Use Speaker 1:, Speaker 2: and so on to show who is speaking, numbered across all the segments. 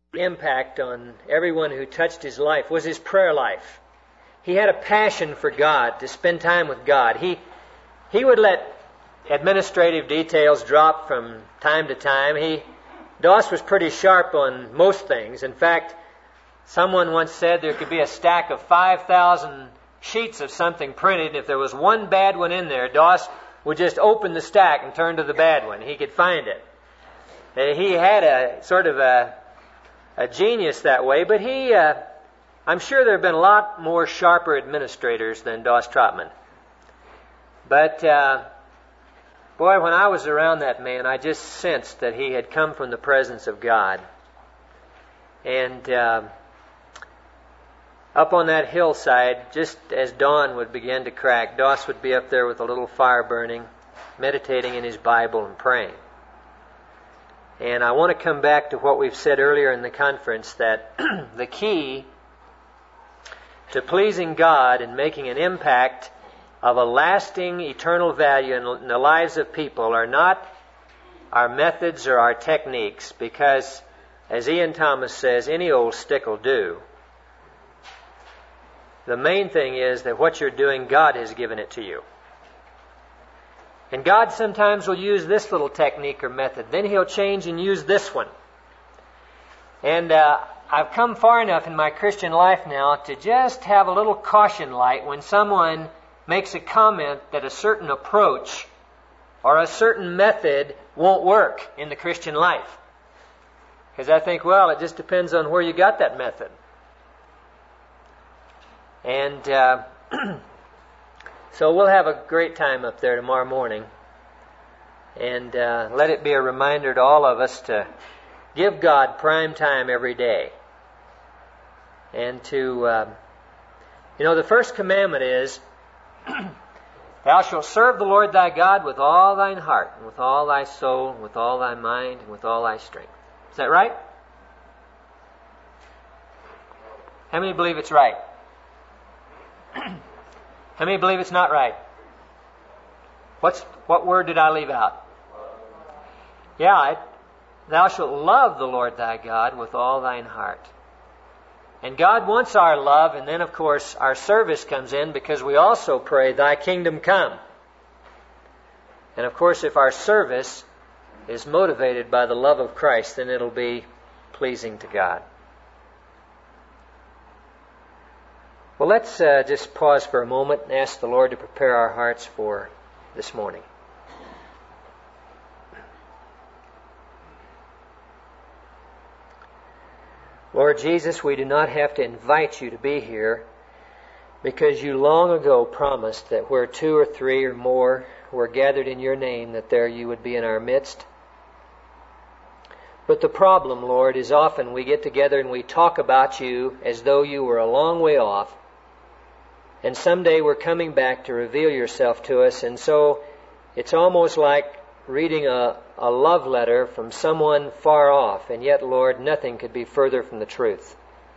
Speaker 1: impact on everyone who touched his life was his prayer life. He had a passion for God, to spend time with God. He would let administrative details drop from time to time. Doss was pretty sharp on most things. In fact, someone once said there could be a stack of 5,000 sheets of something printed, and if there was one bad one in there, Doss would just open the stack and turn to the bad one. He could find it. He had a sort of a genius that way, but I'm sure there have been a lot more sharper administrators than Doss Trotman. But, boy, when I was around that man, I just sensed that he had come from the presence of God. And up on that hillside, just as dawn would begin to crack, Doss would be up there with a little fire burning, meditating in his Bible and praying. And I want to come back to what we've said earlier in the conference, that the key to pleasing God and making an impact of a lasting, eternal value in the lives of people are not our methods or our techniques, because, as Ian Thomas says, any old stick will do. The main thing is that what you're doing, God has given it to you. And God sometimes will use this little technique or method. Then He'll change and use this one. And I've come far enough in my Christian life now to just have a little caution light when someone makes a comment that a certain approach or a certain method won't work in the Christian life. Because I think, well, it just depends on where you got that method. And so we'll have a great time up there tomorrow morning. And let it be a reminder to all of us to give God prime time every day. And to, the first commandment is, Thou shalt serve the Lord thy God with all thine heart, and with all thy soul, and with all thy mind, and with all thy strength. Is that right? How many believe it's right? How many believe it's not right? What word did I leave out? Yeah, thou shalt love the Lord thy God with all thine heart. And God wants our love, and then, of course, our service comes in because we also pray, Thy kingdom come. And, of course, if our service is motivated by the love of Christ, then it'll be pleasing to God. Well, let's just pause for a moment and ask the Lord to prepare our hearts for this morning. Lord Jesus, we do not have to invite you to be here, because you long ago promised that where 2 or 3 or more were gathered in your name, that there you would be in our midst. But the problem, Lord, is often we get together and we talk about you as though you were a long way off, and someday we're coming back to reveal yourself to us, and so it's almost like reading a love letter from someone far off, and yet, Lord, nothing could be further from the truth.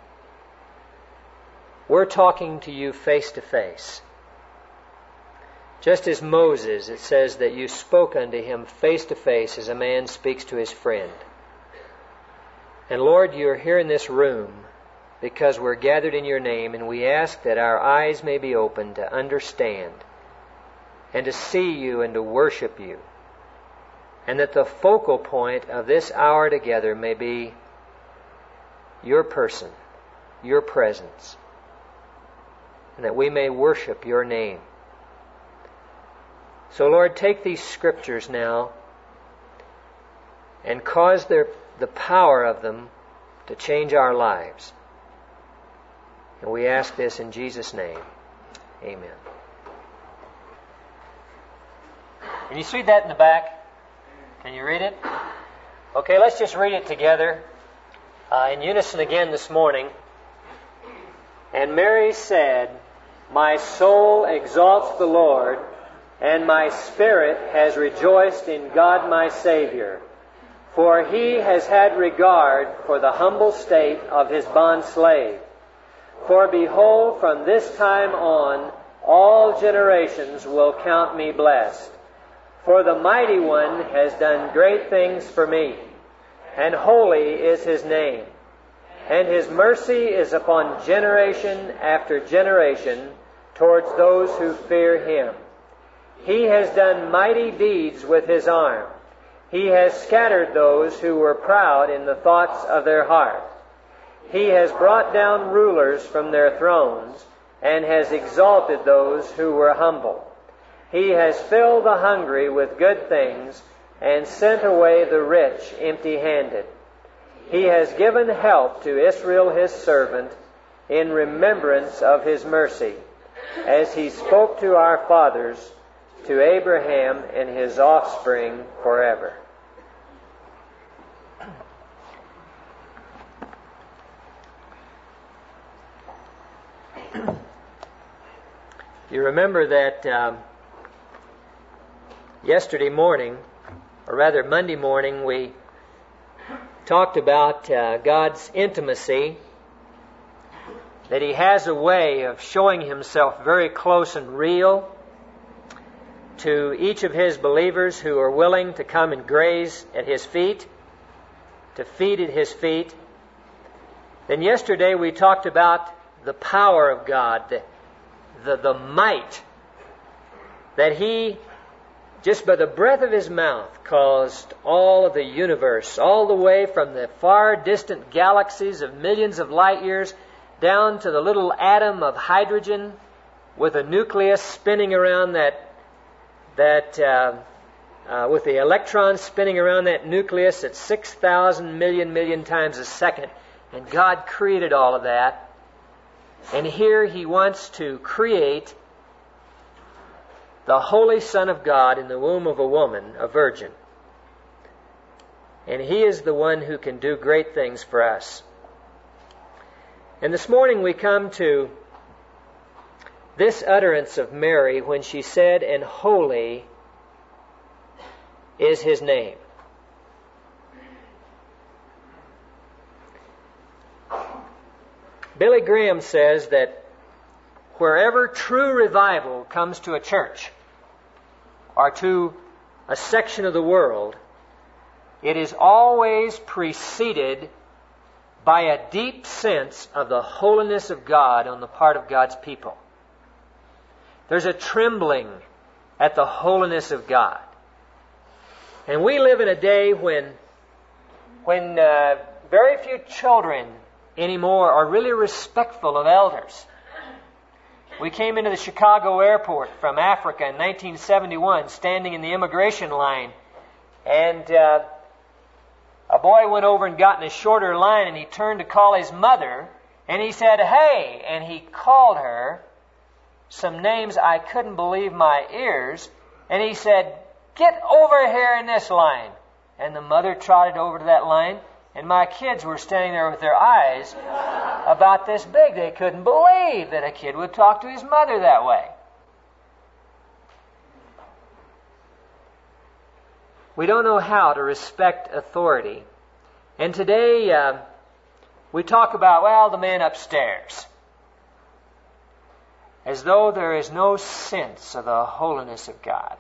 Speaker 1: We're talking to you face to face. Just as Moses, it says that you spoke unto him face to face as a man speaks to his friend. And Lord, you're here in this room because we're gathered in your name, and we ask that our eyes may be opened to understand and to see you and to worship you. And that the focal point of this hour together may be your person, your presence, and that we may worship your name. So, Lord, take these scriptures now and cause the power of them to change our lives. And we ask this in Jesus' name. Amen. Can you see that in the back? Can you read it? Okay, let's just read it together in unison again this morning. And Mary said, My soul exalts the Lord, and my spirit has rejoiced in God my Savior, for he has had regard for the humble state of his bondslave. For behold, from this time on, all generations will count me blessed. For the Mighty One has done great things for me, and holy is his name. and His mercy is upon generation after generation towards those who fear Him. He has done mighty deeds with His arm. He has scattered those who were proud in the thoughts of their heart. He has brought down rulers from their thrones and has exalted those who were humble. He has filled the hungry with good things and sent away the rich empty-handed. He has given help to Israel His servant in remembrance of His mercy, as He spoke to our fathers, to Abraham and his offspring forever. You remember that yesterday morning, or rather Monday morning, we talked about God's intimacy, that He has a way of showing Himself very close and real to each of His believers who are willing to come and graze at His feet, to feed at His feet. Then yesterday we talked about the power of God, the might that He, just by the breath of His mouth, caused all of the universe, all the way from the far distant galaxies of millions of light years down to the little atom of hydrogen with a nucleus spinning around with the electrons spinning around that nucleus at 6,000 million times a second. And God created all of that. And here He wants to create the Holy Son of God in the womb of a woman, a virgin. And He is the one who can do great things for us. And this morning we come to this utterance of Mary when she said, "And holy is His name." Billy Graham says that wherever true revival comes to a church or to a section of the world, it is always preceded by a deep sense of the holiness of God on the part of God's people. There's a trembling at the holiness of God. And we live in a day when very few children anymore are really respectful of elders. We came into the Chicago airport from Africa in 1971, standing in the immigration line, and a boy went over and got in a shorter line, and he turned to call his mother, and he said, "Hey," and he called her some names I couldn't believe my ears, and he said, "Get over here in this line." And the mother trotted over to that line, and my kids were standing there with their eyes about this big. They couldn't believe that a kid would talk to his mother that way. We don't know how to respect authority. And today we talk about, well, the man upstairs, as though there is no sense of the holiness of God.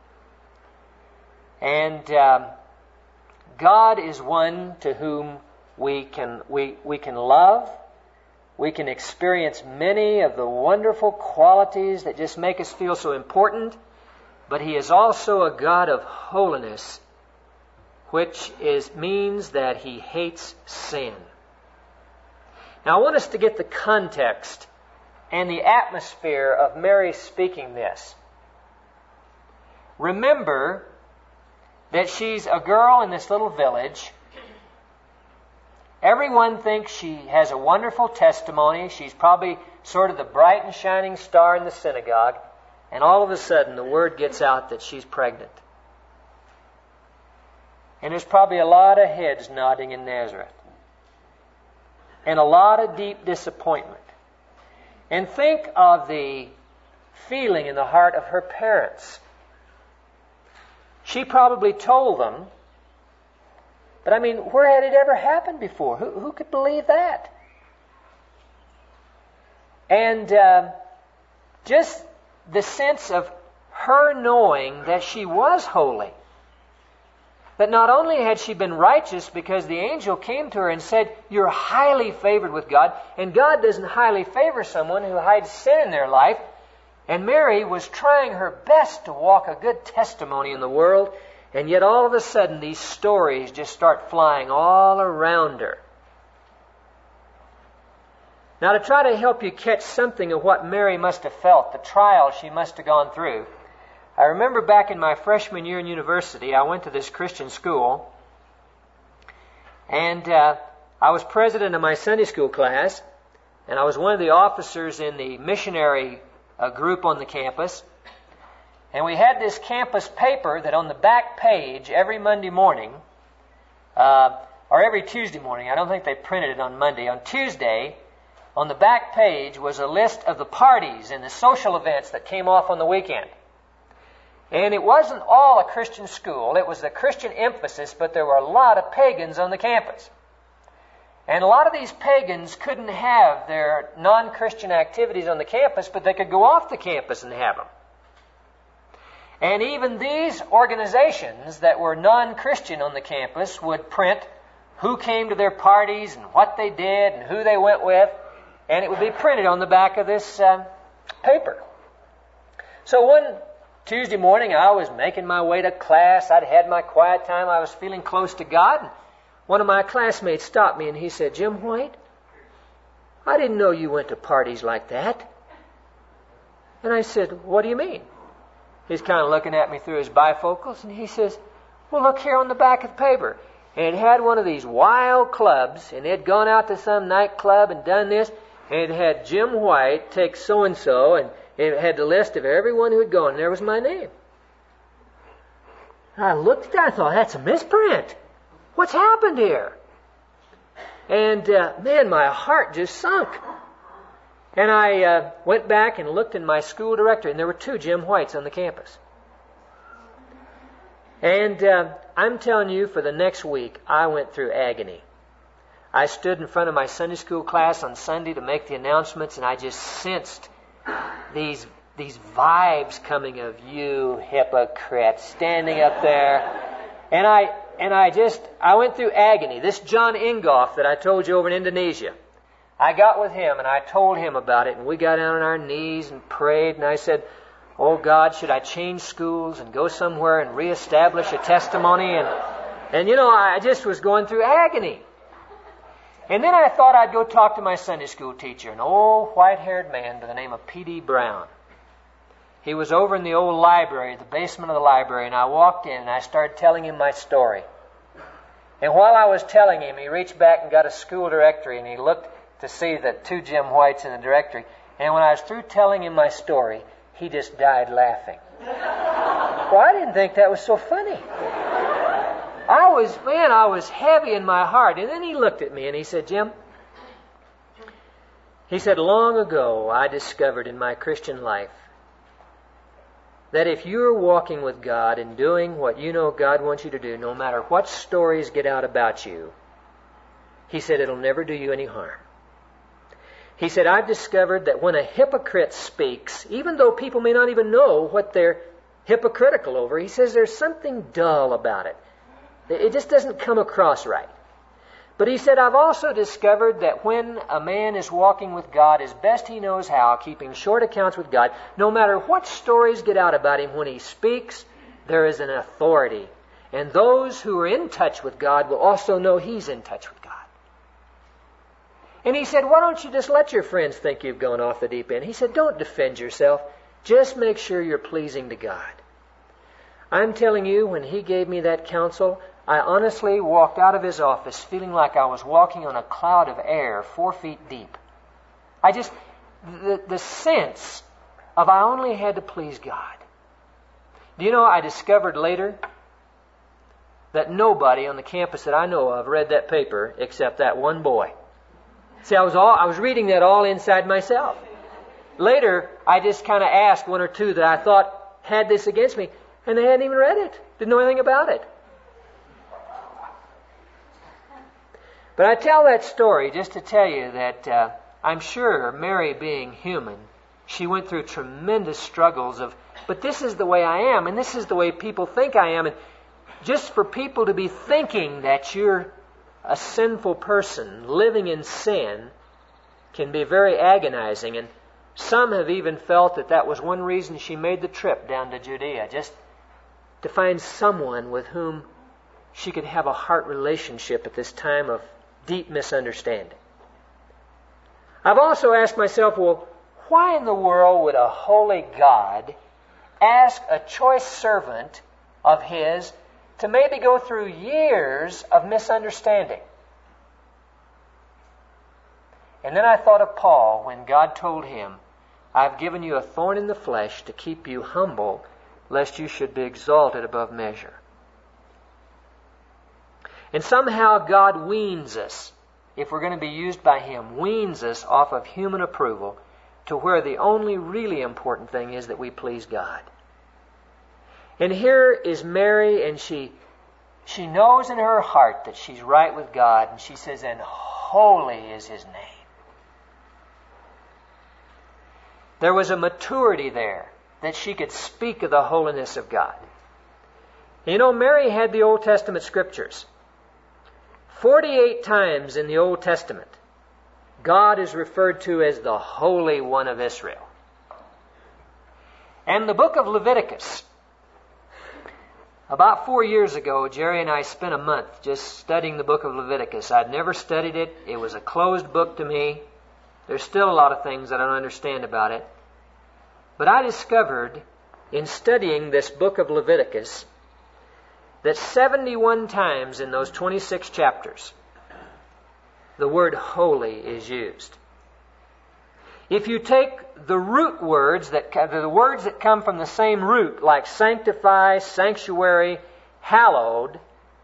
Speaker 1: And God is one to whom we can love. We can experience many of the wonderful qualities that just make us feel so important. But He is also a God of holiness, which means that He hates sin. Now I want us to get the context and the atmosphere of Mary speaking this. Remember that she's a girl in this little village. Everyone thinks she has a wonderful testimony. She's probably sort of the bright and shining star in the synagogue. And all of a sudden, the word gets out that she's pregnant. And there's probably a lot of heads nodding in Nazareth. And a lot of deep disappointment. And think of the feeling in the heart of her parents. She probably told them, but I mean, where had it ever happened before? Who could believe that? And just the sense of her knowing that she was holy, that not only had she been righteous because the angel came to her and said, "You're highly favored with God," and God doesn't highly favor someone who hides sin in their life, and Mary was trying her best to walk a good testimony in the world, and yet all of a sudden these stories just start flying all around her. Now, to try to help you catch something of what Mary must have felt, the trial she must have gone through, I remember back in my freshman year in university, I went to this Christian school, and I was president of my Sunday school class, and I was one of the officers in the missionary group on the campus, and we had this campus paper that on the back page every Monday morning, or every Tuesday morning, I don't think they printed it on Monday, on Tuesday, on the back page was a list of the parties and the social events that came off on the weekend. And it wasn't all a Christian school. It was a Christian emphasis, but there were a lot of pagans on the campus. And a lot of these pagans couldn't have their non-Christian activities on the campus, but they could go off the campus and have them. And even these organizations that were non-Christian on the campus would print who came to their parties and what they did and who they went with, and it would be printed on the back of this paper. So one Tuesday morning, I was making my way to class. I'd had my quiet time. I was feeling close to God. One of my classmates stopped me and he said, "Jim White, I didn't know you went to parties like that." And I said, "What do you mean?" He's kind of looking at me through his bifocals, and he says, "Well, look here on the back of the paper." And it had one of these wild clubs, and they'd gone out to some nightclub and done this, and it had Jim White take so-and-so, and it had the list of everyone who had gone, and there was my name. I looked at that and thought, that's a misprint. What's happened here? And, man, my heart just sunk. And I went back and looked in my school directory, and there were 2 Jim Whites on the campus. And I'm telling you, for the next week, I went through agony. I stood in front of my Sunday school class on Sunday to make the announcements, and I just sensed these vibes coming of you hypocrites standing up there. And I went through agony. This John Ingoff that I told you over in Indonesia, I got with him and I told him about it, and we got down on our knees and prayed, and I said, "Oh God, should I change schools and go somewhere and reestablish a testimony?" And you know, I just was going through agony. And then I thought I'd go talk to my Sunday school teacher, an old white-haired man by the name of P.D. Brown. He was over in the old library, the basement of the library, and I walked in and I started telling him my story. And while I was telling him, he reached back and got a school directory, and he looked to see the 2 Jim Whites in the directory. And when I was through telling him my story, he just died laughing. Well, I didn't think that was so funny. I was heavy in my heart. And then he looked at me and he said, "Jim," he said, "long ago I discovered in my Christian life that if you're walking with God and doing what you know God wants you to do, no matter what stories get out about you," he said, "it'll never do you any harm." He said, "I've discovered that when a hypocrite speaks, even though people may not even know what they're hypocritical over, he says there's something dull about it. It just doesn't come across right. But he said, I've also discovered that when a man is walking with God as best he knows how, keeping short accounts with God, no matter what stories get out about him, when he speaks, there is an authority. And those who are in touch with God will also know he's in touch with God." And he said, "Why don't you just let your friends think you've gone off the deep end?" He said, "Don't defend yourself. Just make sure you're pleasing to God." I'm telling you, when he gave me that counsel, I honestly walked out of his office feeling like I was walking on a cloud of air 4 feet deep. The sense of I only had to please God. Do you know, I discovered later that nobody on the campus that I know of read that paper except that one boy. See, I was reading that all inside myself. Later, I just kind of asked 1 or 2 that I thought had this against me, and they hadn't even read it. Didn't know anything about it. But I tell that story just to tell you that I'm sure Mary, being human, she went through tremendous struggles but this is the way I am, and this is the way people think I am. just for people to be thinking that you're a sinful person living in sin can be very agonizing. And some have even felt that that was one reason she made the trip down to Judea, just to find someone with whom she could have a heart relationship at this time of deep misunderstanding. I've also asked myself, well, why in the world would a holy God ask a choice servant of His to maybe go through years of misunderstanding? And then I thought of Paul when God told him, I've given you a thorn in the flesh to keep you humble, lest you should be exalted above measure. And somehow God weans us, if we're going to be used by Him, weans us off of human approval to where the only really important thing is that we please God. And here is Mary, and she knows in her heart that she's right with God, and she says, and holy is His name. There was a maturity there that she could speak of the holiness of God. You know, Mary had the Old Testament Scriptures. 48 times in the Old Testament, God is referred to as the Holy One of Israel. And the book of Leviticus, about 4 years ago, Jerry and I spent a month just studying the book of Leviticus. I'd never studied it. It was a closed book to me. There's still a lot of things I don't understand about it. But I discovered in studying this book of Leviticus that 71 times in those 26 chapters, the word holy is used. If you take the root words, the words that come from the same root, like sanctify, sanctuary, hallowed,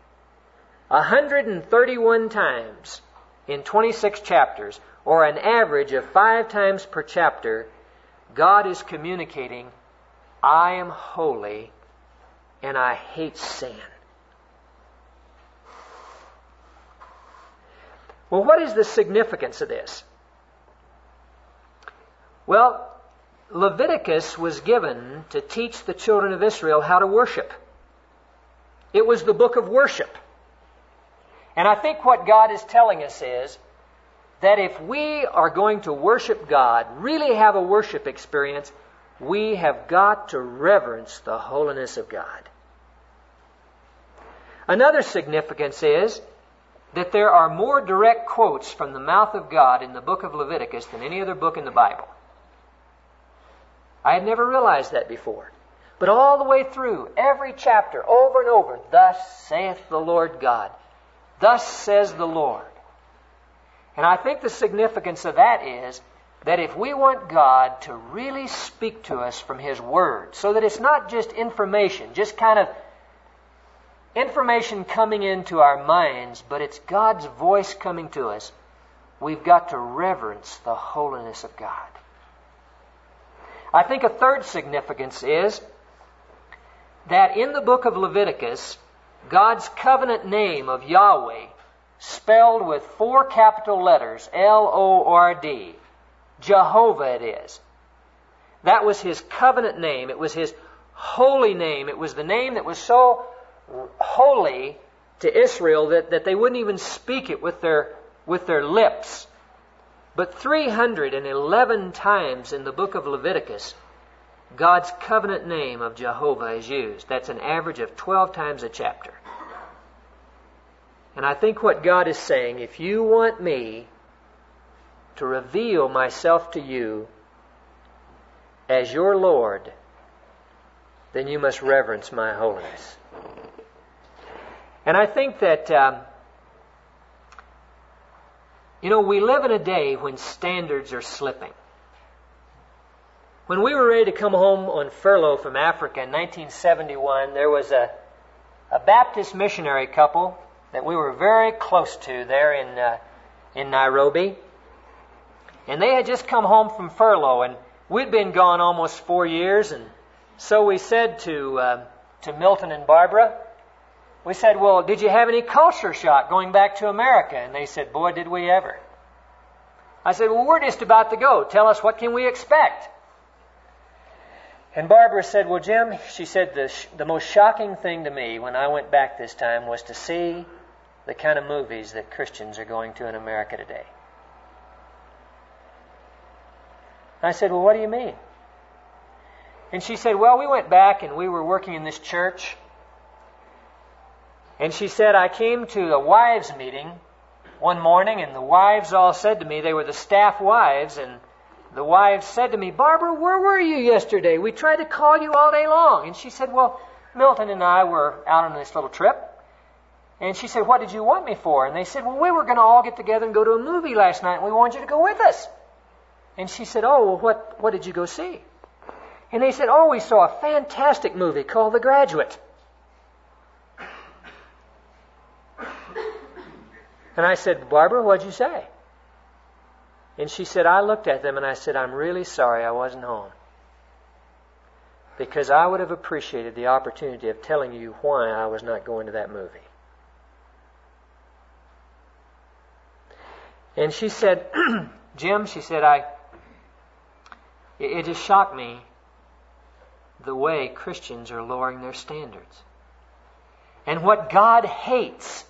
Speaker 1: 131 times in 26 chapters, or an average of 5 times per chapter, God is communicating, I am holy and I hate sin. Well, what is the significance of this? Well, Leviticus was given to teach the children of Israel how to worship. It was the book of worship. And I think what God is telling us is that if we are going to worship God, really have a worship experience, we have got to reverence the holiness of God. Another significance is that there are more direct quotes from the mouth of God in the book of Leviticus than any other book in the Bible. I had never realized that before. But all the way through, every chapter, over and over, thus saith the Lord God. Thus says the Lord. And I think the significance of that is that if we want God to really speak to us from His Word, so that it's not just information, just kind of information coming into our minds, but it's God's voice coming to us, we've got to reverence the holiness of God. I think a third significance is that in the book of Leviticus, God's covenant name of Yahweh, spelled with 4 capital letters, L-O-R-D, Jehovah it is. That was His covenant name. It was His holy name. It was the name that was so holy to Israel that they wouldn't even speak it with their lips. But 311 times in the book of Leviticus, God's covenant name of Jehovah is used. That's an average of 12 times a chapter. And I think what God is saying, if you want me to reveal myself to you as your Lord, then you must reverence my holiness. And I think that, we live in a day when standards are slipping. When we were ready to come home on furlough from Africa in 1971, there was a Baptist missionary couple that we were very close to there in Nairobi. And they had just come home from furlough, and we'd been gone almost 4 years. And so we said to Milton and Barbara, we said, well, did you have any culture shock going back to America? And they said, boy, did we ever. I said, well, we're just about to go. Tell us, what can we expect? And Barbara said, well, Jim, she said, the most shocking thing to me when I went back this time was to see the kind of movies that Christians are going to in America today. I said, well, what do you mean? And she said, well, we went back and we were working in this church. And she said, I came to a wives' meeting one morning, and the wives all said to me, they were the staff wives, and the wives said to me, Barbara, where were you yesterday? We tried to call you all day long. And she said, well, Milton and I were out on this little trip. And she said, what did you want me for? And they said, well, we were going to all get together and go to a movie last night, and we wanted you to go with us. And she said, oh, well, what did you go see? And they said, oh, we saw a fantastic movie called The Graduate. And I said, Barbara, what'd you say? And she said, I looked at them and I said, I'm really sorry I wasn't home. Because I would have appreciated the opportunity of telling you why I was not going to that movie. And she said, Jim, she said, it just shocked me the way Christians are lowering their standards. And what God hates,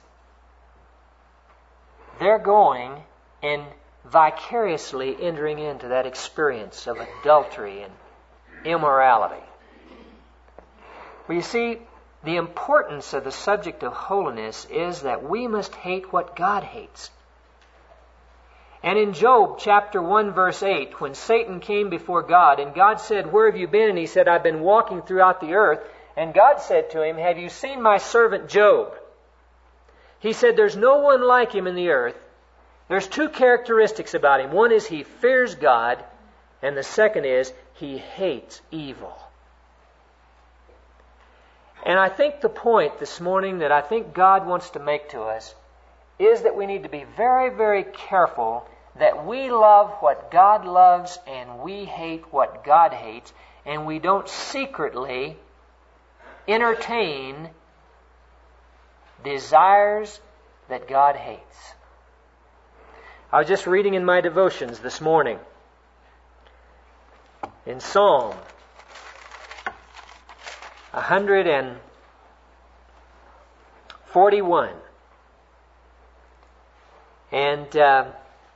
Speaker 1: they're going and vicariously entering into that experience of adultery and immorality. Well, you see, the importance of the subject of holiness is that we must hate what God hates. And in Job chapter 1 verse 8, when Satan came before God, and God said, where have you been? And he said, I've been walking throughout the earth. And God said to him, have you seen my servant Job? He said, there's no one like him in the earth. There's two characteristics about him. One is he fears God, and the second is he hates evil. And I think the point this morning that I think God wants to make to us is that we need to be very, very careful that we love what God loves and we hate what God hates, and we don't secretly entertain desires that God hates. I was just reading in my devotions this morning in Psalm 141. And the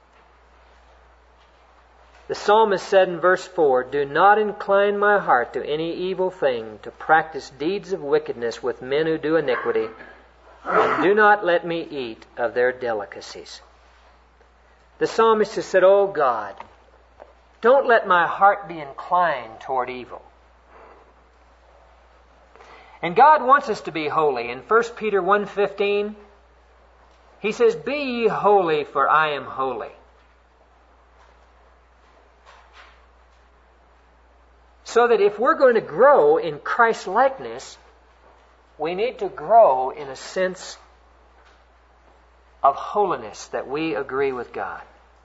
Speaker 1: psalmist said in verse 4, do not incline my heart to any evil thing, to practice deeds of wickedness with men who do iniquity, and do not let me eat of their delicacies. The psalmist has said, oh God, don't let my heart be inclined toward evil. And God wants us to be holy. In 1 Peter 1:15, he says, be ye holy, for I am holy. So that if we're going to grow in Christ's likeness, we need to grow in a sense of holiness that we agree with God.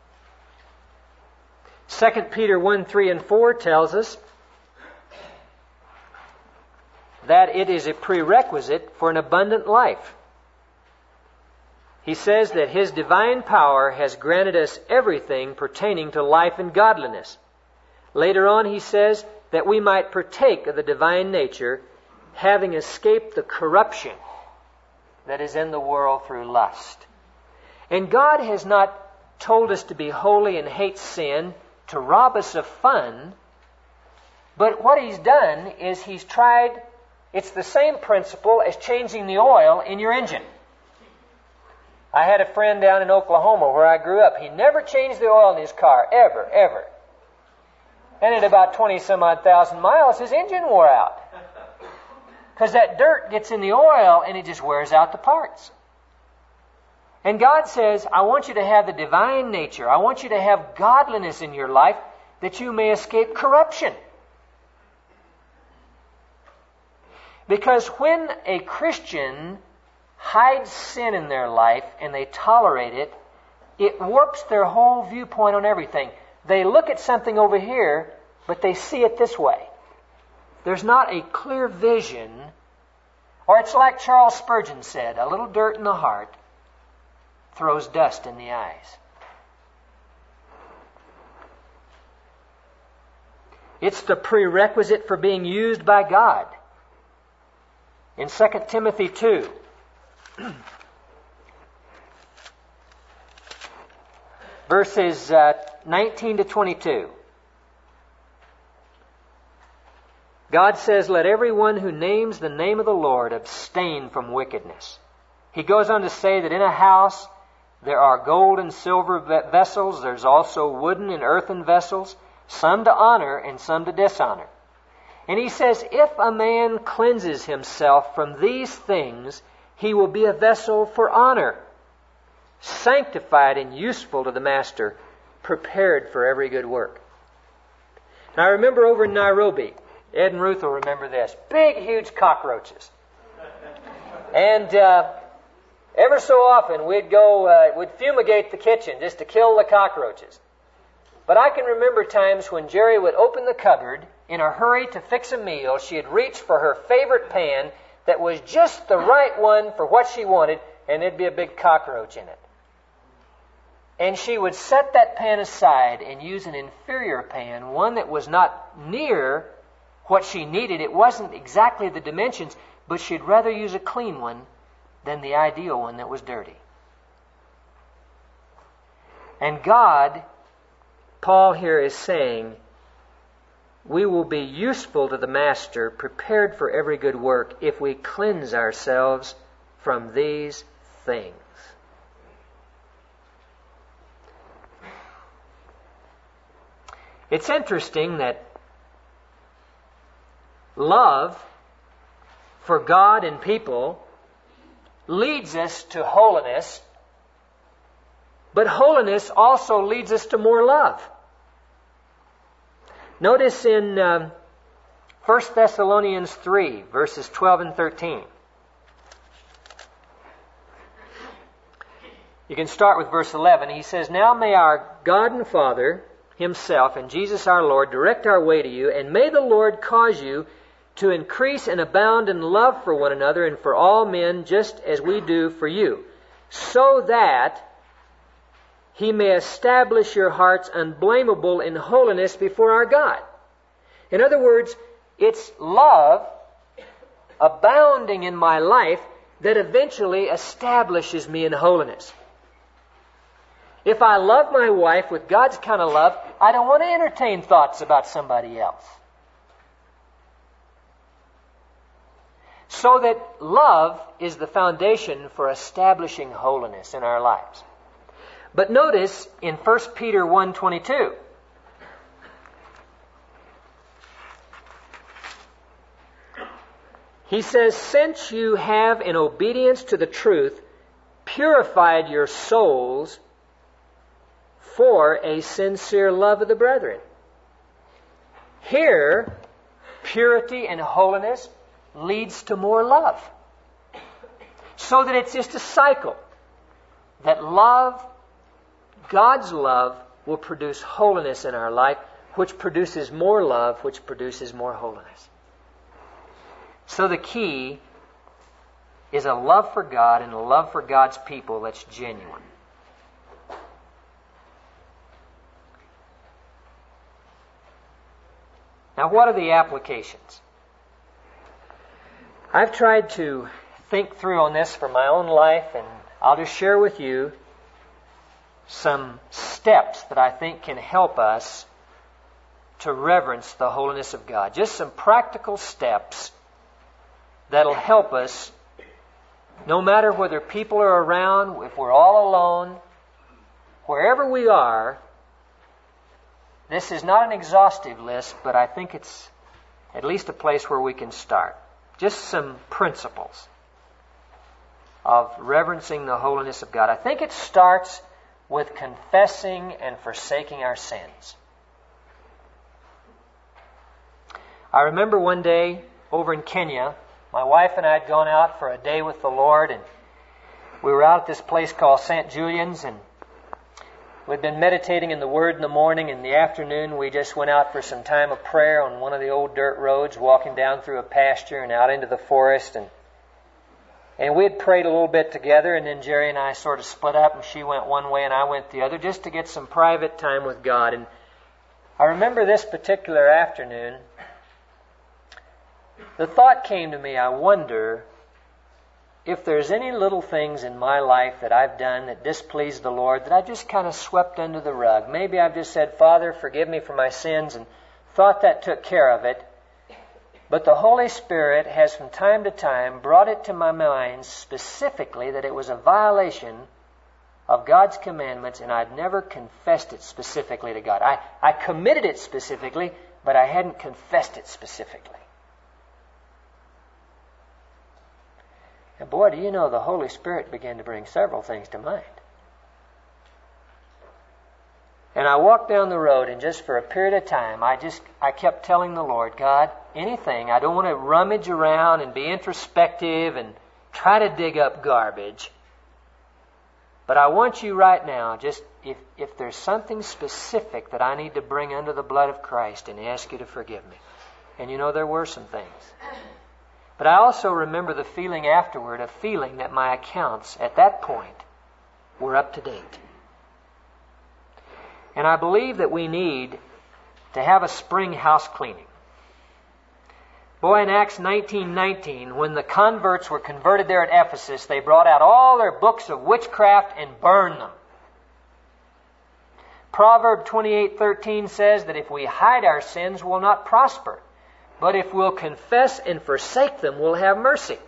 Speaker 1: 2 Peter 1:3 and 4 tells us that it is a prerequisite for an abundant life. He says that His divine power has granted us everything pertaining to life and godliness. Later on, he says that we might partake of the divine nature, having escaped the corruption that is in the world through lust. And God has not told us to be holy and hate sin to rob us of fun, but what He's done is He's tried, it's the same principle as changing the oil in your engine. I had a friend down in Oklahoma where I grew up. He never changed the oil in his car, ever. And at about 20-some-odd thousand miles, his engine wore out. Because that dirt gets in the oil and it just wears out the parts. And God says, I want you to have the divine nature. I want you to have godliness in your life that you may escape corruption. Because when a Christian hides sin in their life and they tolerate it, it warps their whole viewpoint on everything. They look at something over here, but they see it this way. There's not a clear vision. Or it's like Charles Spurgeon said, a little dirt in the heart throws dust in the eyes. It's the prerequisite for being used by God. In 2 Timothy 2, verses 19 to 22, God says, "Let everyone who names the name of the Lord abstain from wickedness." He goes on to say that in a house there are gold and silver vessels. There's also wooden and earthen vessels, some to honor and some to dishonor. And he says, if a man cleanses himself from these things, he will be a vessel for honor, sanctified and useful to the master, prepared for every good work. Now I remember over in Nairobi, Ed and Ruth will remember this, big, huge cockroaches. And ever so often we'd fumigate the kitchen just to kill the cockroaches. But I can remember times when Jerry would open the cupboard in a hurry to fix a meal. She'd reach for her favorite pan that was just the right one for what she wanted, and there'd be a big cockroach in it. And she would set that pan aside and use an inferior pan, one that was not near what she needed. It wasn't exactly the dimensions, but she'd rather use a clean one than the ideal one that was dirty. And God, Paul here is saying, we will be useful to the master, prepared for every good work, if we cleanse ourselves from these things. It's interesting that love for God and people leads us to holiness, but holiness also leads us to more love. Notice in 1 Thessalonians 3, verses 12 and 13. You can start with verse 11. He says, "Now may our God and Father Himself and Jesus our Lord direct our way to you, and may the Lord cause you to increase and abound in love for one another and for all men, just as we do for you, so that He may establish your hearts unblameable in holiness before our God." In other words, it's love abounding in my life that eventually establishes me in holiness. If I love my wife with God's kind of love, I don't want to entertain thoughts about somebody else. So that love is the foundation for establishing holiness in our lives. But notice in 1 Peter 1:22, he says, "Since you have, in obedience to the truth, purified your souls for a sincere love of the brethren." Here, purity and holiness leads to more love. So that it's just a cycle. That love, God's love, will produce holiness in our life, which produces more love, which produces more holiness. So the key is a love for God and a love for God's people that's genuine. Now, what are the applications? I've tried to think through on this for my own life, and I'll just share with you some steps that I think can help us to reverence the holiness of God. Just some practical steps that'll help us, no matter whether people are around, if we're all alone, wherever we are. This is not an exhaustive list, but I think it's at least a place where we can start. Just some principles of reverencing the holiness of God. I think it starts with confessing and forsaking our sins. I remember one day over in Kenya, my wife and I had gone out for a day with the Lord, and we were out at this place called St. Julian's, and we'd been meditating in the Word in the morning. In the afternoon, we just went out for some time of prayer on one of the old dirt roads, walking down through a pasture and out into the forest. And we had prayed a little bit together, and then Jerry and I sort of split up, and she went one way and I went the other, just to get some private time with God. And I remember this particular afternoon, the thought came to me, I wonder if there's any little things in my life that I've done that displeased the Lord that I just kind of swept under the rug. Maybe I've just said, Father, forgive me for my sins, and thought that took care of it. But the Holy Spirit has from time to time brought it to my mind specifically that it was a violation of God's commandments, and I'd never confessed it specifically to God. I committed it specifically, but I hadn't confessed it specifically. And boy, do you know, the Holy Spirit began to bring several things to mind. And I walked down the road, and just for a period of time, I kept telling the Lord, God, anything. I don't want to rummage around and be introspective and try to dig up garbage. But I want you right now, just if there's something specific that I need to bring under the blood of Christ, and ask you to forgive me. And you know, there were some things. But I also remember the feeling afterward, a feeling that my accounts at that point were up to date. And I believe that we need to have a spring house cleaning. Boy, in Acts 19:19, when the converts were converted there at Ephesus, they brought out all their books of witchcraft and burned them. Proverb 28:13 says that if we hide our sins, we'll not prosper. But if we'll confess and forsake them, we'll have mercy.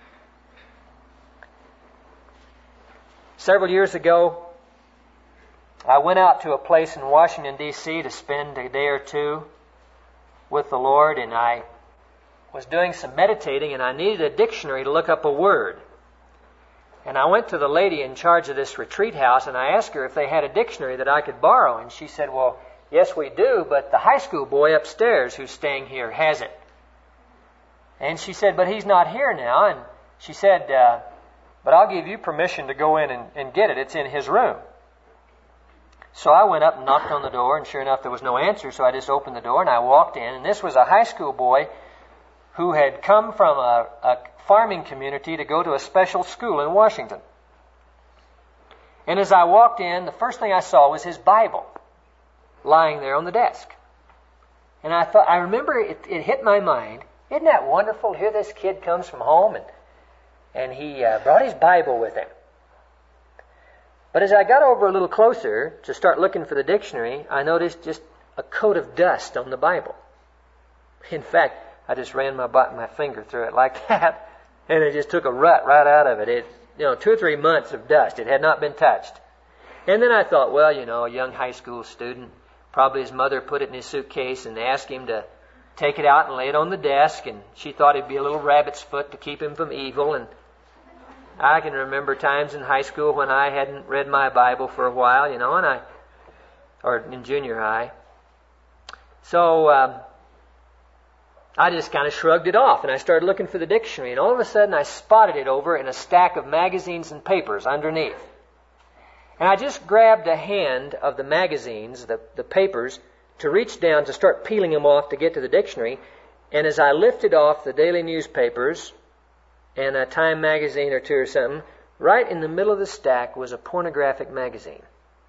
Speaker 1: Several years ago, I went out to a place in Washington, D.C. to spend a day or two with the Lord, and I was doing some meditating, and I needed a dictionary to look up a word. And I went to the lady in charge of this retreat house, and I asked her if they had a dictionary that I could borrow. And she said, well, yes, we do, but the high school boy upstairs who's staying here has it. And she said, but he's not here now. And she said, but I'll give you permission to go in and get it. It's in his room. So I went up and knocked on the door, and sure enough, there was no answer, so I just opened the door, and I walked in. And this was a high school boy who had come from a farming community to go to a special school in Washington. And as I walked in, the first thing I saw was his Bible lying there on the desk. And I remember it hit my mind, isn't that wonderful? Here this kid comes from home, and he brought his Bible with him. But as I got over a little closer to start looking for the dictionary, I noticed just a coat of dust on the Bible. In fact, I just ran my finger through it like that, and it just took a rut right out of it. 2 or 3 months of dust. It had not been touched. And then I thought, well, a young high school student, probably his mother put it in his suitcase and asked him to take it out and lay it on the desk, and she thought it'd be a little rabbit's foot to keep him from evil. And I can remember times in high school when I hadn't read my Bible for a while, or in junior high. So I just kind of shrugged it off, and I started looking for the dictionary, and all of a sudden I spotted it over in a stack of magazines and papers underneath. And I just grabbed a hand of the magazines, the papers, to reach down to start peeling them off to get to the dictionary. And as I lifted off the daily newspapers and a Time magazine or two or something, right in the middle of the stack was a pornographic magazine.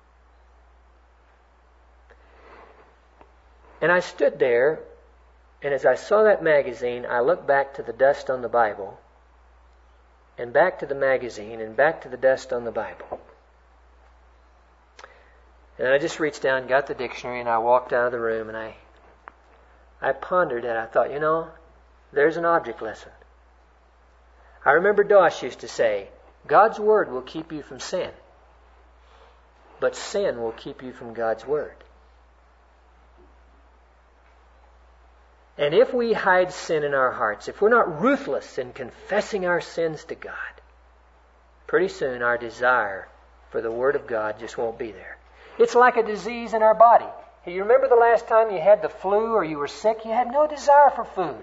Speaker 1: And I stood there, and as I saw that magazine, I looked back to the dust on the Bible, and back to the magazine, and back to the dust on the Bible. And I just reached down, got the dictionary, and I walked out of the room, and I pondered it. I thought, there's an object lesson. I remember Doss used to say, God's Word will keep you from sin, but sin will keep you from God's Word. And if we hide sin in our hearts, if we're not ruthless in confessing our sins to God, pretty soon our desire for the Word of God just won't be there. It's like a disease in our body. You remember the last time you had the flu or you were sick? You had no desire for food.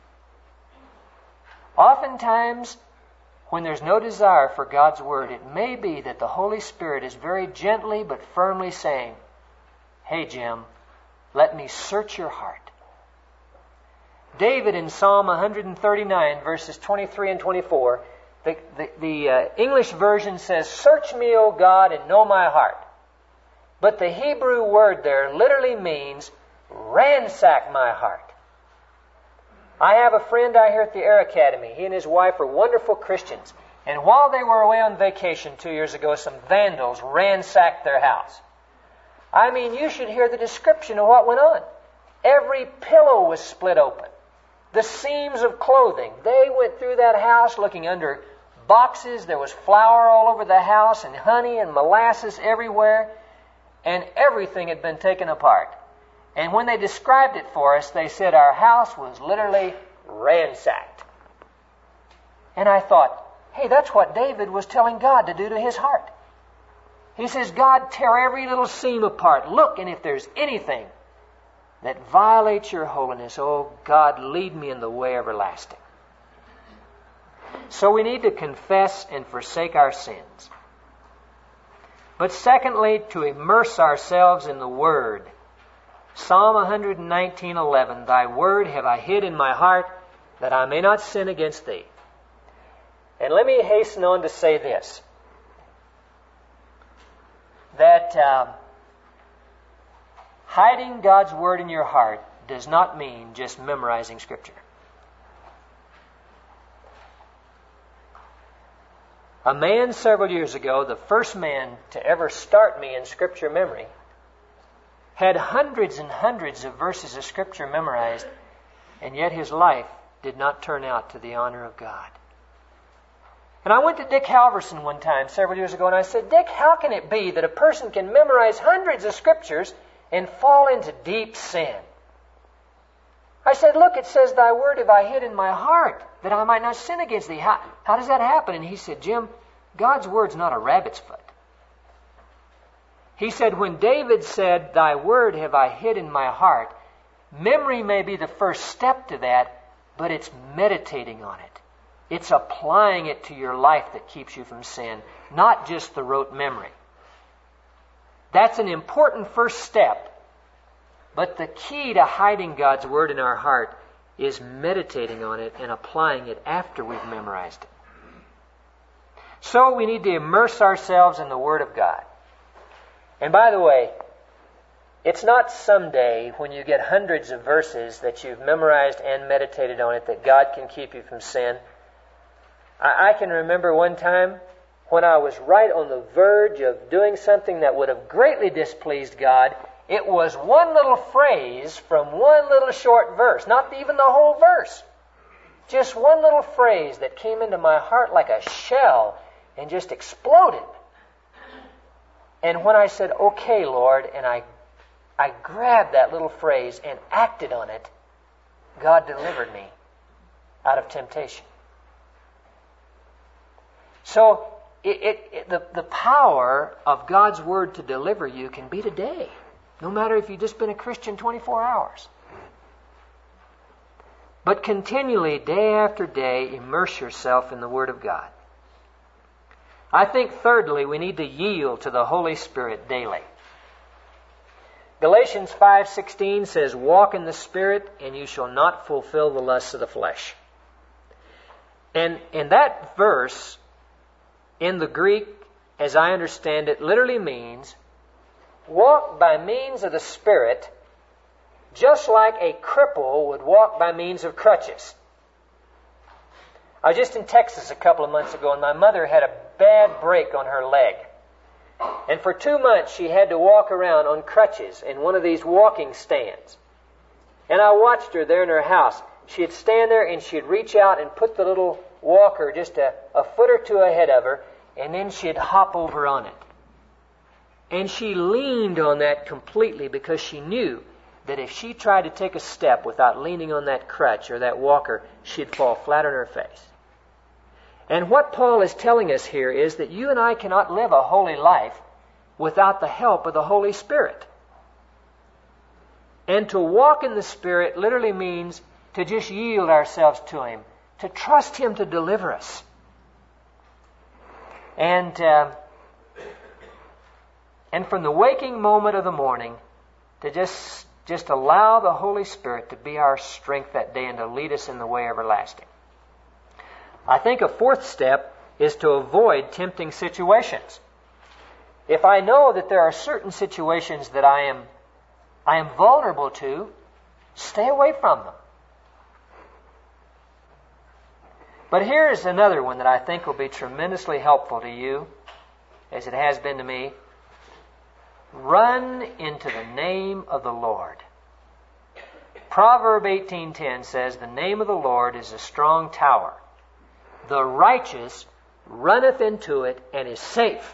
Speaker 1: Oftentimes, when there's no desire for God's Word, it may be that the Holy Spirit is very gently but firmly saying, hey, Jim, let me search your heart. David in Psalm 139, verses 23 and 24, the English version says, search me, O God, and know my heart. But the Hebrew word there literally means, ransacked my heart. I have a friend out here at the Air Academy. He and his wife are wonderful Christians. And while they were away on vacation 2 years ago, some vandals ransacked their house. I mean, you should hear the description of what went on. Every pillow was split open. The seams of clothing. They went through that house looking under boxes. There was flour all over the house and honey and molasses everywhere. And everything had been taken apart. And when they described it for us, they said our house was literally ransacked. And I thought, hey, that's what David was telling God to do to his heart. He says, God, tear every little seam apart. Look, and if there's anything that violates your holiness, oh God, lead me in the way everlasting. So we need to confess and forsake our sins. But secondly, to immerse ourselves in the Word. Psalm 119:11, Thy word have I hid in my heart, that I may not sin against Thee. And let me hasten on to say this, that hiding God's Word in your heart does not mean just memorizing Scripture. A man several years ago, the first man to ever start me in Scripture memory, had hundreds and hundreds of verses of Scripture memorized, and yet his life did not turn out to the honor of God. And I went to Dick Halverson one time several years ago, and I said, Dick, how can it be that a person can memorize hundreds of Scriptures and fall into deep sin? I said, look, it says, Thy word have I hid in my heart, that I might not sin against Thee. How does that happen? And he said, Jim, God's word's not a rabbit's foot. He said, when David said, Thy word have I hid in my heart, memory may be the first step to that, but it's meditating on it. It's applying it to your life that keeps you from sin, not just the rote memory. That's an important first step, but the key to hiding God's word in our heart is meditating on it and applying it after we've memorized it. So we need to immerse ourselves in the Word of God. And by the way, it's not someday when you get hundreds of verses that you've memorized and meditated on it that God can keep you from sin. I can remember one time when I was right on the verge of doing something that would have greatly displeased God. It was one little phrase from one little short verse, not even the whole verse. Just one little phrase that came into my heart like a shell and just exploded. And when I said, okay, Lord, and I grabbed that little phrase and acted on it, God delivered me out of temptation. So the power of God's Word to deliver you can be today, no matter if you've just been a Christian 24 hours. But continually, day after day, immerse yourself in the Word of God. I think, thirdly, we need to yield to the Holy Spirit daily. Galatians 5:16 says, Walk in the Spirit, and you shall not fulfill the lusts of the flesh. And that verse, in the Greek, as I understand it, literally means, walk by means of the Spirit, just like a cripple would walk by means of crutches. I was just in Texas a couple of months ago, and my mother had a bad break on her leg. And for 2 months, she had to walk around on crutches in one of these walking stands. And I watched her there in her house. She'd stand there, and she'd reach out and put the little walker just a foot or two ahead of her, and then she'd hop over on it. And she leaned on that completely because she knew that if she tried to take a step without leaning on that crutch or that walker, she'd fall flat on her face. And what Paul is telling us here is that you and I cannot live a holy life without the help of the Holy Spirit. And to walk in the Spirit literally means to just yield ourselves to Him, to trust Him to deliver us. And from the waking moment of the morning, to just allow the Holy Spirit to be our strength that day and to lead us in the way everlasting. I think a fourth step is to avoid tempting situations. If I know that there are certain situations that I am I am vulnerable to, stay away from them. But here's another one that I think will be tremendously helpful to you, as it has been to me. Run into the name of the Lord. Proverb 18:10 says, the name of the Lord is a strong tower. The righteous runneth into it and is safe.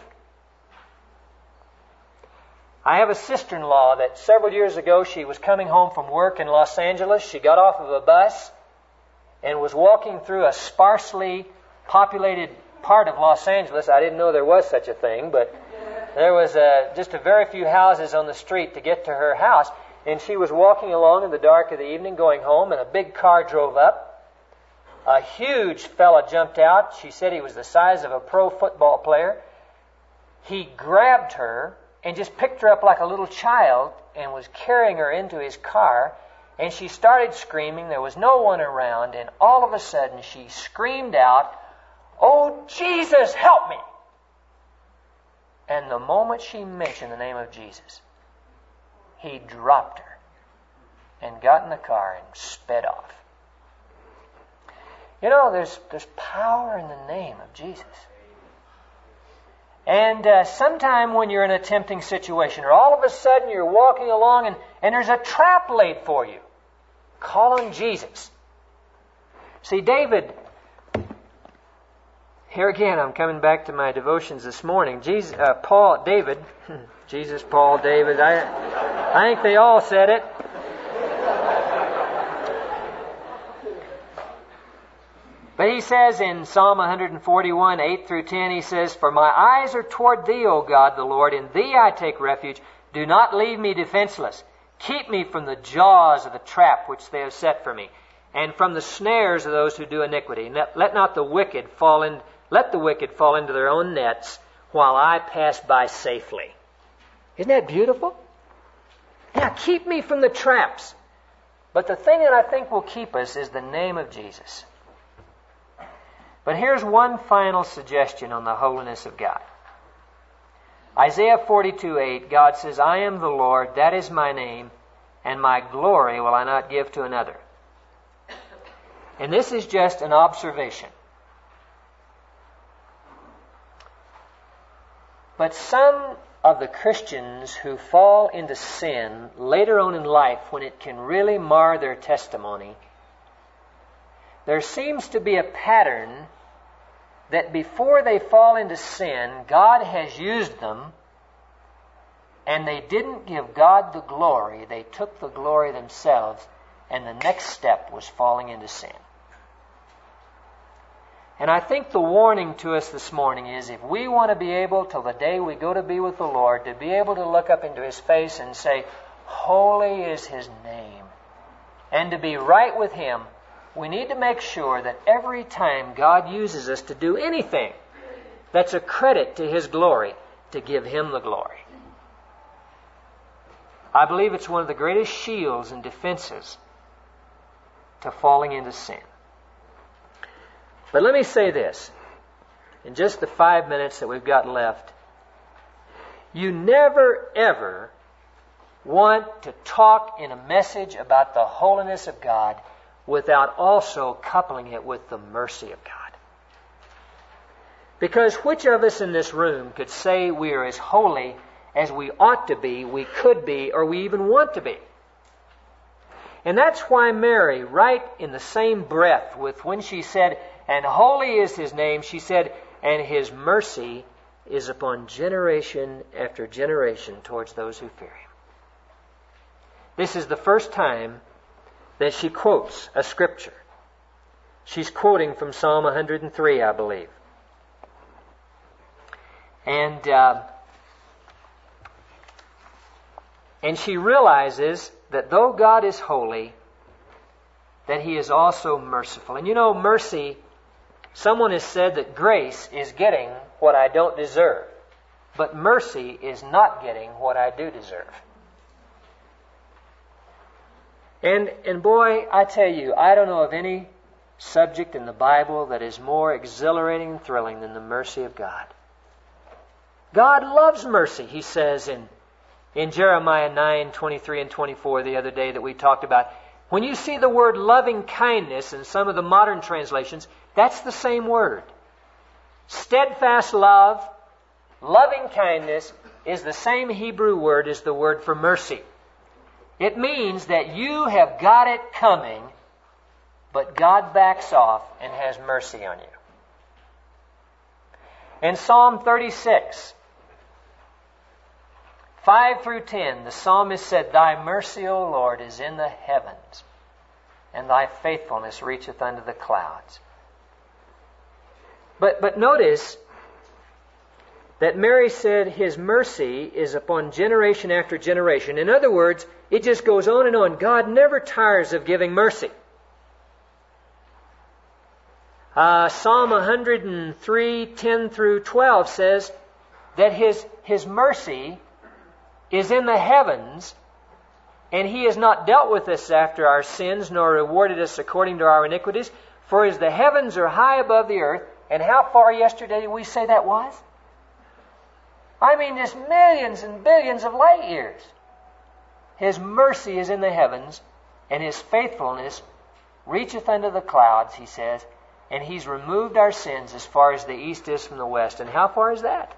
Speaker 1: I have a sister-in-law that several years ago, she was coming home from work in Los Angeles. She got off of a bus and was walking through a sparsely populated part of Los Angeles. I didn't know there was such a thing, but there was just a very few houses on the street to get to her house. And she was walking along in the dark of the evening going home, and a big car drove up. A huge fella jumped out. She said he was the size of a pro football player. He grabbed her and just picked her up like a little child and was carrying her into his car. And she started screaming. There was no one around. And all of a sudden she screamed out, "Oh, Jesus, help me!" And the moment she mentioned the name of Jesus, he dropped her and got in the car and sped off. You know, there's power in the name of Jesus. And sometime when you're in a tempting situation, or all of a sudden you're walking along and there's a trap laid for you, call on Jesus. See, David, here again, I'm coming back to my devotions this morning. Jesus, Paul, David, I think they all said it. But he says in Psalm 141, 8 through 10, he says, "For my eyes are toward Thee, O God the Lord. In Thee I take refuge. Do not leave me defenseless. Keep me from the jaws of the trap which they have set for me, and from the snares of those who do iniquity. Let not the wicked fall into their own nets, while I pass by safely." Isn't that beautiful? Now, keep me from the traps. But the thing that I think will keep us is the name of Jesus. But here's one final suggestion on the holiness of God. Isaiah 42:8, God says, "I am the Lord, that is my name, and my glory will I not give to another." And this is just an observation. But some of the Christians who fall into sin later on in life, when it can really mar their testimony, there seems to be a pattern that before they fall into sin, God has used them, and they didn't give God the glory. They took the glory themselves, and the next step was falling into sin. And I think the warning to us this morning is, if we want to be able, till the day we go to be with the Lord, to be able to look up into His face and say, "Holy is His name," and to be right with Him, we need to make sure that every time God uses us to do anything that's a credit to His glory, to give Him the glory. I believe it's one of the greatest shields and defenses to falling into sin. But let me say this, in just the 5 minutes that we've got left. You never, ever want to talk in a message about the holiness of God without also coupling it with the mercy of God. Because which of us in this room could say we are as holy as we ought to be, we could be, or we even want to be? And that's why Mary, right in the same breath with when she said, "And holy is His name," she said, "and His mercy is upon generation after generation towards those who fear Him." This is the first time that she quotes a scripture. She's quoting from Psalm 103, I believe. And she realizes that though God is holy, that He is also merciful. And you know, mercy, someone has said that grace is getting what I don't deserve, but mercy is not getting what I do deserve. And boy, I tell you, I don't know of any subject in the Bible that is more exhilarating and thrilling than the mercy of God. God loves mercy, He says in in Jeremiah 9:23 and 24 the other day that we talked about. When you see the word loving kindness in some of the modern translations, that's the same word. Steadfast love, loving kindness is the same Hebrew word as the word for mercy. It means that you have got it coming, but God backs off and has mercy on you. In Psalm 36, 5 through 10, the psalmist said, Thy mercy, O Lord, is in the heavens, and Thy faithfulness reacheth unto the clouds. But notice that Mary said His mercy is upon generation after generation. In other words, it just goes on and on. God never tires of giving mercy. Psalm 103, 10 through 12 says that His mercy is in the heavens, and He has not dealt with us after our sins, nor rewarded us according to our iniquities. For as the heavens are high above the earth, and how far yesterday did we say that was? I mean, just millions and billions of light years. His mercy is in the heavens, and His faithfulness reacheth unto the clouds, He says, and He's removed our sins as far as the east is from the west. And how far is that?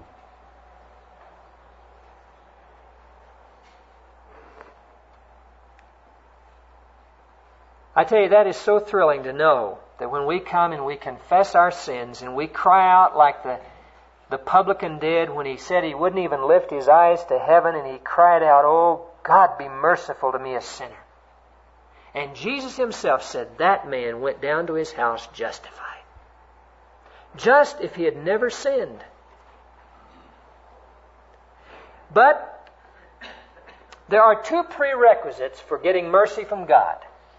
Speaker 1: I tell you, that is so thrilling to know that when we come and we confess our sins and we cry out like the publican did when he said he wouldn't even lift his eyes to heaven, and he cried out, Oh, God, be merciful to me, a sinner. And Jesus Himself said that man went down to his house justified. Just if he had never sinned. But there are two prerequisites for getting mercy from God.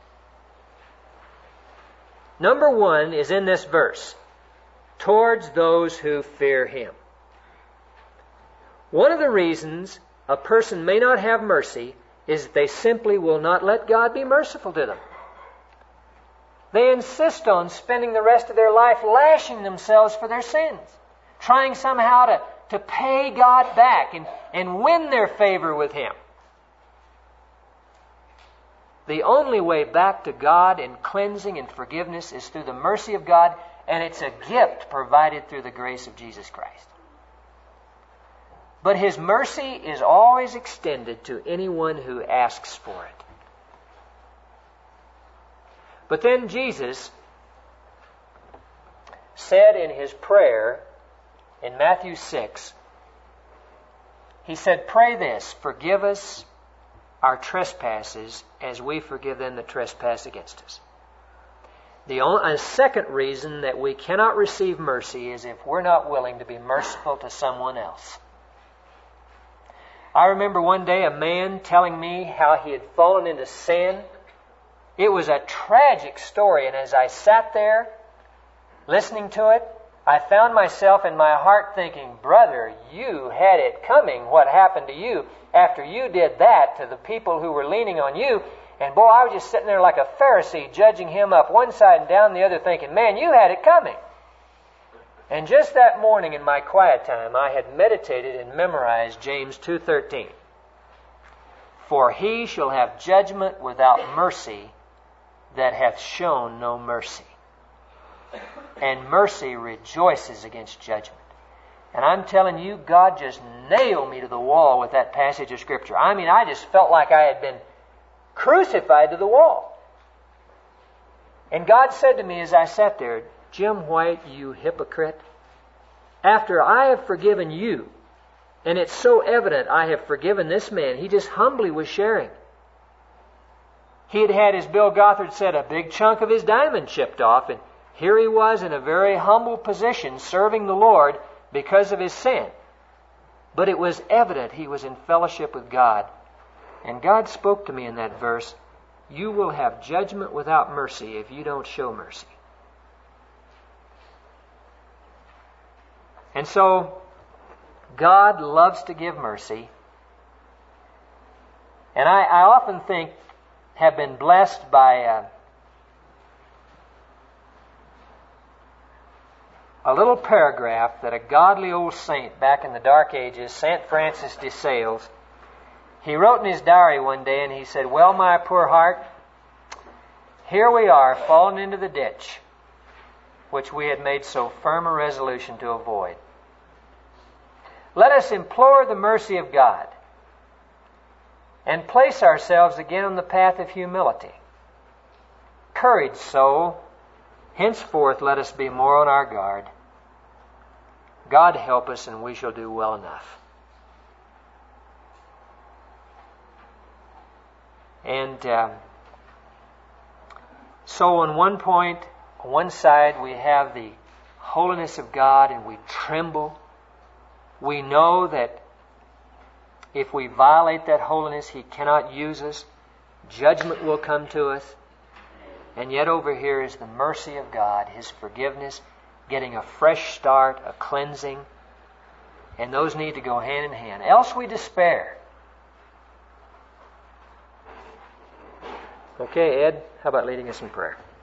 Speaker 1: Number one is in this verse, towards those who fear Him. One of the reasons a person may not have mercy is that they simply will not let God be merciful to them. They insist on spending the rest of their life lashing themselves for their sins, trying somehow to pay God back and win their favor with Him. The only way back to God in cleansing and forgiveness is through the mercy of God, and it's a gift provided through the grace of Jesus Christ. But His mercy is always extended to anyone who asks for it. But then Jesus said in His prayer in Matthew 6, He said, Pray this, forgive us our trespasses as we forgive them that trespass against us. A second reason that we cannot receive mercy is if we're not willing to be merciful to someone else. I remember one day a man telling me how he had fallen into sin. It was a tragic story, and as I sat there listening to it, I found myself in my heart thinking, brother, you had it coming, what happened to you after you did that to the people who were leaning on you. And boy, I was just sitting there like a Pharisee, judging him up one side and down the other, thinking, man, you had it coming. And just that morning in my quiet time, I had meditated and memorized James 2:13. For he shall have judgment without mercy that hath shown no mercy. And mercy rejoices against judgment. And I'm telling you, God just nailed me to the wall with that passage of Scripture. I mean, I just felt like I had been crucified to the wall. And God said to me as I sat there, Jim White, you hypocrite, after I have forgiven you, and it's so evident I have forgiven this man, he just humbly was sharing. He had had, as Bill Gothard said, a big chunk of his diamond chipped off, and here he was in a very humble position serving the Lord because of his sin. But it was evident he was in fellowship with God. And God spoke to me in that verse, you will have judgment without mercy if you don't show mercy. And so, God loves to give mercy. And I often think, have been blessed by a little paragraph that a godly old saint back in the Dark Ages, St. Francis de Sales, He wrote in his diary one day and he said, "Well, my poor heart, here we are fallen into the ditch which we had made so firm a resolution to avoid. Let us implore the mercy of God and place ourselves again on the path of humility. Courage so, henceforth let us be more on our guard. God help us and we shall do well enough." And so on one point, on one side, we have the holiness of God and we tremble. We know that if we violate that holiness, He cannot use us. Judgment will come to us. And yet over here is the mercy of God, His forgiveness, getting a fresh start, a cleansing. And those need to go hand in hand. Else we despair. Okay, Ed, how about leading us in prayer?